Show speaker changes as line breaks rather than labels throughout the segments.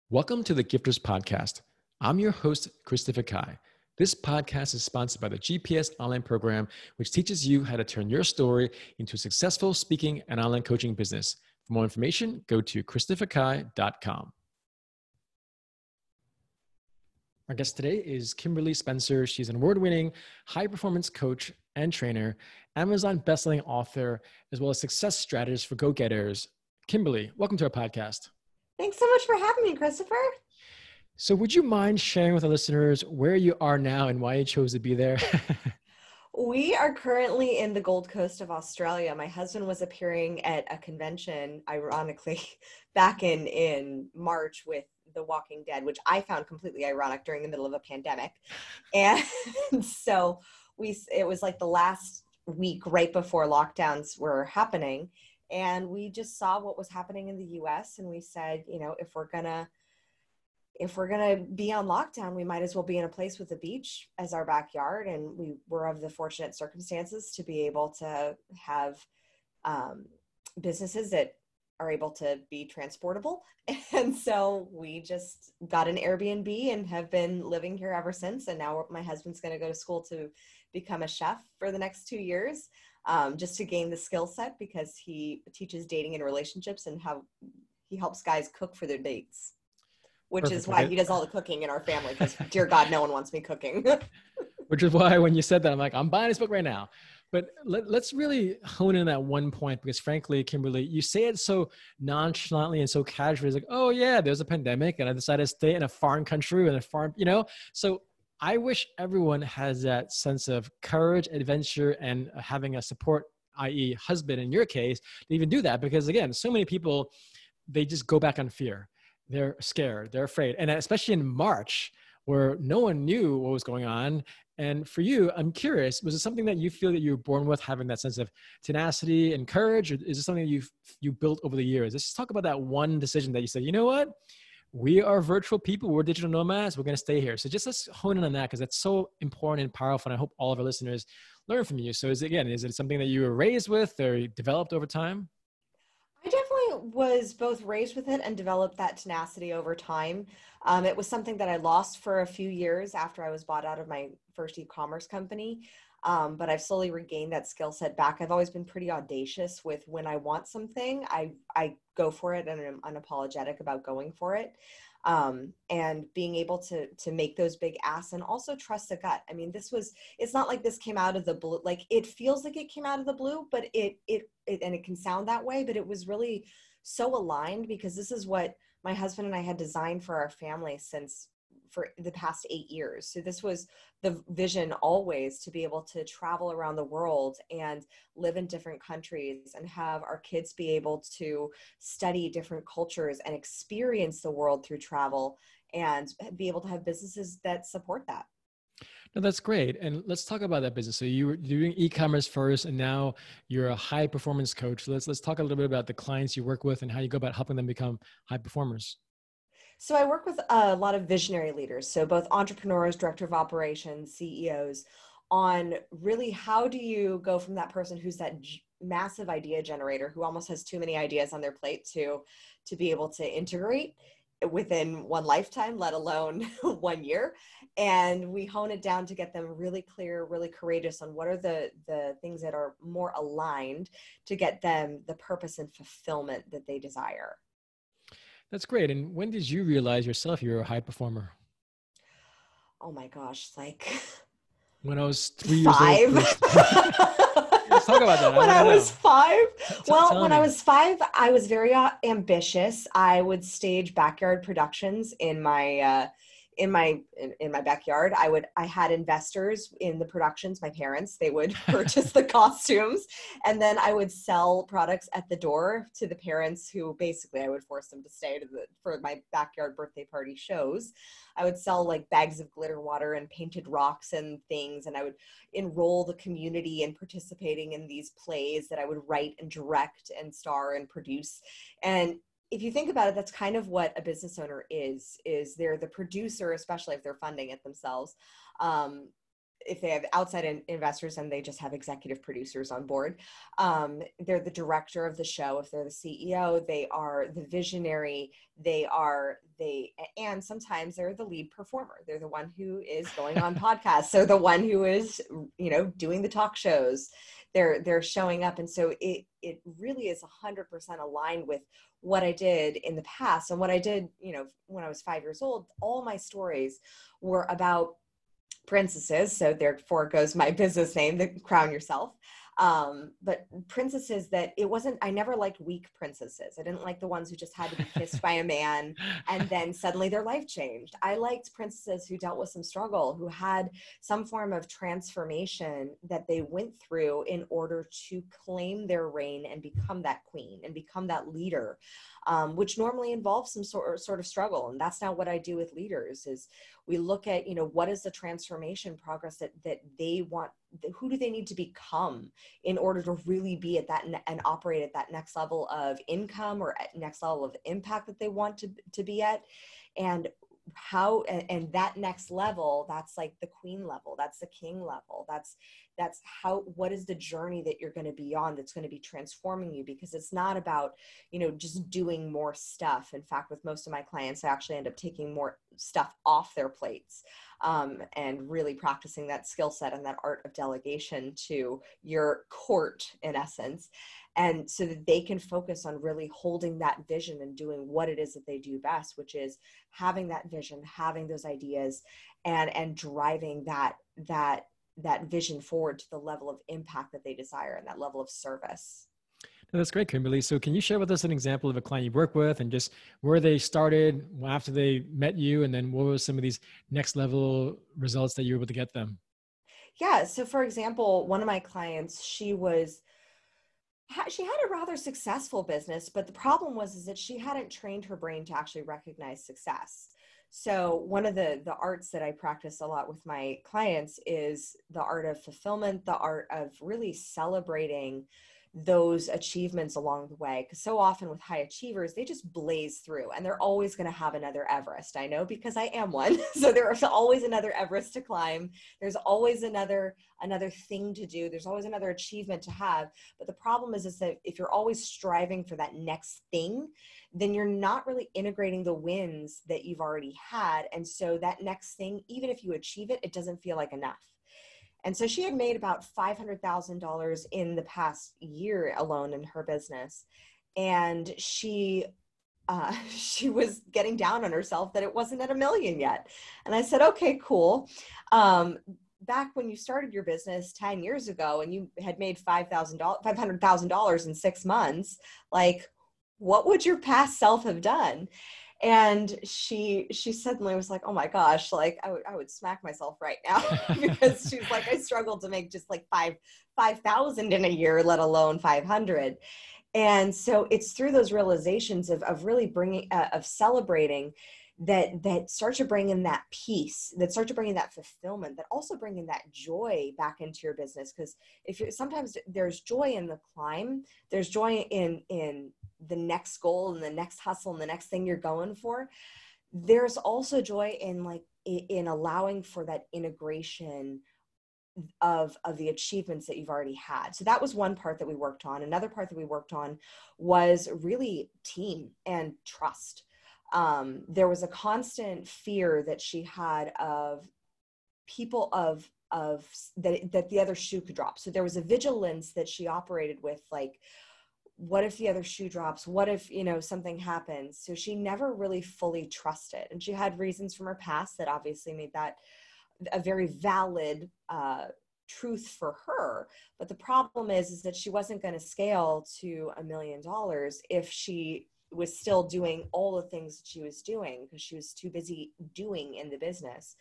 Welcome to the Gifters Podcast. I'm your host, Christopher Kai. This podcast is sponsored by the GPS Online Program, which teaches you how to turn your story into a successful speaking and online coaching business. For more information, go to christopherkai.com. Our guest today is Kimberly Spencer. She's an award-winning high-performance coach and trainer, Amazon bestselling author, as well as success strategist for go-getters. Kimberly, welcome to our podcast.
Thanks so much for having me, Christopher.
So would you mind sharing with our listeners where you are now and why you chose to be there?
We are currently in the Gold Coast of Australia. My husband was appearing at a convention, ironically, back in March with The Walking Dead, which I found completely ironic during the middle of a pandemic. And so it was like the last week right before lockdowns were happening. And we just saw what was happening in the US. And we said, if we're gonna be on lockdown, we might as well be in a place with a beach as our backyard. And we were of the fortunate circumstances to be able to have businesses that are able to be transportable. And so we just got an Airbnb and have been living here ever since. And now my husband's going to go to school to become a chef for the next 2 years, just to gain the skill set, because he teaches dating and relationships and how he helps guys cook for their dates. Which is why he does all the cooking in our family, because dear God, no one wants me cooking.
Which is why when you said that, I'm like, I'm buying this book right now. But let's really hone in on that one point, because frankly, Kimberly, you say it so nonchalantly and so casually. It's like, oh yeah, there's a pandemic and I decided to stay in a foreign country and a foreign, So I wish everyone has that sense of courage, adventure, and having a support, i.e. husband in your case, to even do that. Because again, so many people, they just go back on fear. They're scared, they're afraid. And especially in March, where no one knew what was going on. And for you, I'm curious, was it something that you feel that you were born with, having that sense of tenacity and courage? Or is it something that you built over the years? Let's just talk about that one decision that you said, you know what? We are virtual people. We're digital nomads. We're going to stay here. So just let's hone in on that, because that's so important and powerful. And I hope all of our listeners learn from you. So is it something that you were raised with or developed over time?
I definitely was both raised with it and developed that tenacity over time. It was something that I lost for a few years after I was bought out of my first e-commerce company. But I've slowly regained that skill set back. I've always been pretty audacious with when I want something, I go for it and I'm unapologetic about going for it. And being able to make those big asks and also trust the gut. I mean, it's not like this came out of the blue. Like, it feels like it came out of the blue, but it and it can sound that way, but it was really so aligned, because this is what my husband and I had designed for our family for the past 8 years. So this was the vision always, to be able to travel around the world and live in different countries and have our kids be able to study different cultures and experience the world through travel and be able to have businesses that support that.
No, that's great. And let's talk about that business. So you were doing e-commerce first, and now you're a high performance coach. So let's talk a little bit about the clients you work with and how you go about helping them become high performers.
So I work with a lot of visionary leaders, so both entrepreneurs, director of operations, CEOs, on really how do you go from that person who's that massive idea generator who almost has too many ideas on their plate to be able to integrate within one lifetime, let alone 1 year. And we hone it down to get them really clear, really courageous on what are the things that are more aligned to get them the purpose and fulfillment that they desire.
That's great. And when did you realize yourself you were a high performer?
Oh my gosh, like
When I was 3 years old.
5.
Let's talk about that.
When I was 5. Well,
Tell
when I
me.
was 5, I was very ambitious. I would stage backyard productions in my backyard. I had investors in the productions, my parents. They would purchase the costumes, and then I would sell products at the door to the parents, who basically I would force them to stay for my backyard birthday party shows. I would sell like bags of glitter water and painted rocks and things, and I would enroll the community in participating in these plays that I would write and direct and star and produce. And if you think about it, that's kind of what a business owner is they're the producer, especially if they're funding it themselves. if they have outside investors and they just have executive producers on board. They're the director of the show. If they're the CEO, they are the visionary. And sometimes they're the lead performer. They're the one who is going on podcasts. They're the one who is, doing the talk shows. They're showing up. And so it really is 100% aligned with what I did in the past. And what I did, when I was 5 years old, all my stories were about princesses. So therefore goes my business name, the Crown Yourself. But princesses I never liked weak princesses. I didn't like the ones who just had to be kissed by a man and then suddenly their life changed. I liked princesses who dealt with some struggle, who had some form of transformation that they went through in order to claim their reign and become that queen and become that leader, which normally involves some sort of struggle. And that's not what I do with leaders. Is we look at, what is the transformation progress that they want, who do they need to become in order to really be at that and operate at that next level of income or at next level of impact that they want to be at. And that next level, that's like the queen level, that's the king level, that's what is the journey that you're going to be on that's going to be transforming you, because it's not about, just doing more stuff. In fact, with most of my clients, I actually end up taking more stuff off their plates, and really practicing that skill set and that art of delegation to your court, in essence. And so that they can focus on really holding that vision and doing what it is that they do best, which is having that vision, having those ideas, and driving that vision forward to the level of impact that they desire and that level of service.
No, that's great, Kimberly. So can you share with us an example of a client you work with and just where they started after they met you, and then what were some of these next level results that you were able to get them?
Yeah. So for example, one of my clients, she had a rather successful business, but the problem was that she hadn't trained her brain to actually recognize success. So one of the arts that I practice a lot with my clients is the art of fulfillment, the art of really celebrating those achievements along the way. Because so often with high achievers, they just blaze through and they're always going to have another Everest. I know, because I am one. So there's always another Everest to climb. There's always another thing to do. There's always another achievement to have. But the problem is that if you're always striving for that next thing, then you're not really integrating the wins that you've already had. And so that next thing, even if you achieve it, it doesn't feel like enough. And so she had made about $500,000 in the past year alone in her business. And she was getting down on herself that it wasn't at $1 million yet. And I said, okay, cool. Back when you started your business 10 years ago and you had made $500,000 in 6 months, like, what would your past self have done? And she suddenly was like, oh my gosh, like I would smack myself right now because she's like, I struggled to make just like 5,000 in a year, let alone 500. And so it's through those realizations of really bringing, of celebrating that start to bring in that peace, that start to bring in that fulfillment, that also bring in that joy back into your business. Because sometimes there's joy in the climb, there's joy in the next goal and the next hustle and the next thing you're going for. There's also joy in allowing for that integration of the achievements that you've already had. So that was one part that we worked on. Another part that we worked on was really team and trust. There was a constant fear that she had of people of that the other shoe could drop. So there was a vigilance that she operated with, like, what if the other shoe drops? What if, something happens? So she never really fully trusted. And she had reasons from her past that obviously made that a very valid truth for her. But the problem is that she wasn't going to scale to $1 million if she was still doing all the things that she was doing, because she was too busy doing in the business.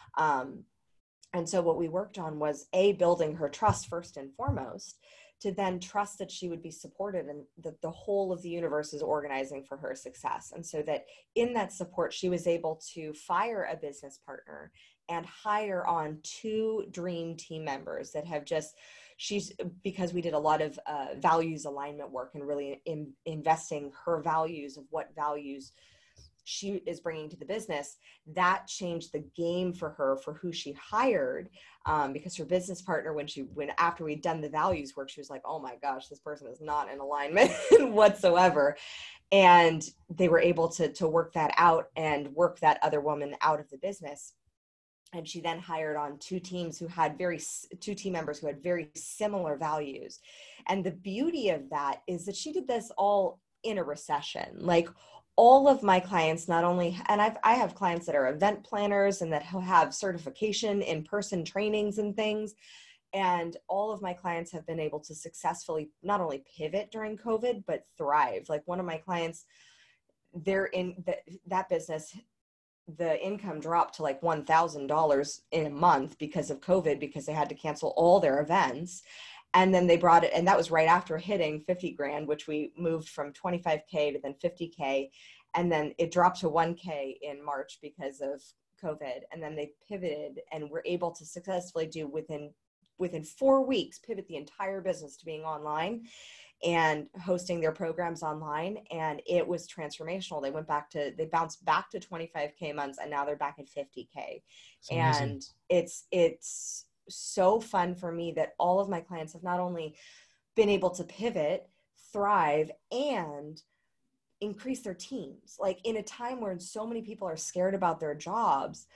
And so what we worked on was building her trust first and foremost, to then trust that she would be supported and that the whole of the universe is organizing for her success. And so that in that support, she was able to fire a business partner and hire on 2 dream team members that have because we did a lot of values alignment work and really investing her values of what values she is bringing to the business, that changed the game for her for who she hired. Because her business partner, when after we'd done the values work, she was like, oh my gosh, this person is not in alignment whatsoever. And they were able to work that out and work that other woman out of the business. And she then hired on two team members who had very similar values. And the beauty of that is that she did this all in a recession. Like, all of my clients, not only, and I have clients that are event planners and that have certification, in-person trainings and things. And all of my clients have been able to successfully not only pivot during COVID, but thrive. Like, one of my clients, they're in that business, the income dropped to like $1,000 in a month because of COVID, because they had to cancel all their events. And then they brought it, and that was right after hitting 50 grand, which we moved from 25K to then 50K. And then it dropped to 1K in March because of COVID. And then they pivoted and were able to successfully do within 4 weeks, pivot the entire business to being online and hosting their programs online. And it was transformational. They bounced back to 25K months, and now they're back at 50K. And it's so fun for me that all of my clients have not only been able to pivot, thrive, and increase their teams. Like, in a time where so many people are scared about their jobs,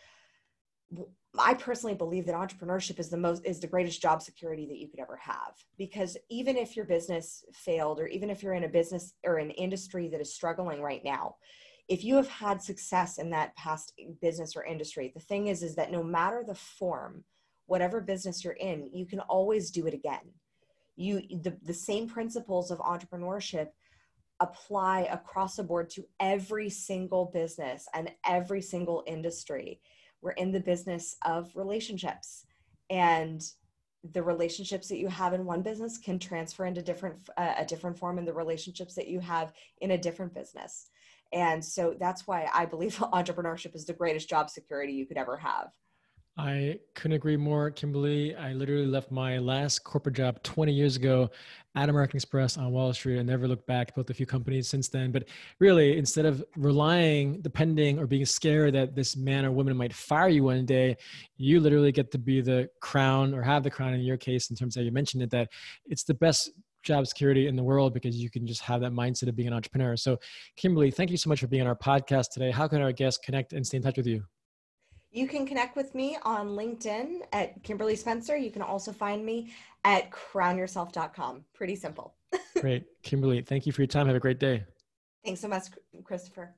I personally believe that entrepreneurship is the greatest job security that you could ever have. Because even if your business failed, or even if you're in a business or an industry that is struggling right now, if you have had success in that past business or industry, the thing is that no matter the form, whatever business you're in, you can always do it again. The same principles of entrepreneurship apply across the board to every single business and every single industry. We're in the business of relationships, and the relationships that you have in one business can transfer into a different form in the relationships that you have in a different business. And so that's why I believe entrepreneurship is the greatest job security you could ever have.
I couldn't agree more, Kimberly. I literally left my last corporate job 20 years ago at American Express on Wall Street. I never looked back, built a few companies since then. But really, instead of depending, or being scared that this man or woman might fire you one day, you literally get to be the crown, or have the crown in your case, in terms of how you mentioned it, that it's the best job security in the world, because you can just have that mindset of being an entrepreneur. So Kimberly, thank you so much for being on our podcast today. How can our guests connect and stay in touch with you?
You can connect with me on LinkedIn at Kimberly Spencer. You can also find me at crownyourself.com. Pretty simple.
Great. Kimberly, thank you for your time. Have a great day.
Thanks so much, Christopher.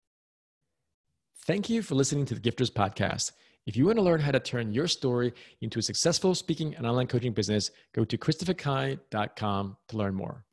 Thank you for listening to the Gifters Podcast. If you want to learn how to turn your story into a successful speaking and online coaching business, go to christopherkai.com to learn more.